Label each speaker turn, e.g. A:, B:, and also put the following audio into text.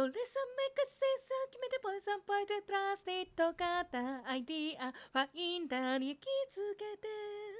A: Don't listen, make a sense,決めてポイズンポイント、トラスティッド、型、アイディア、ファインダーに気づけて。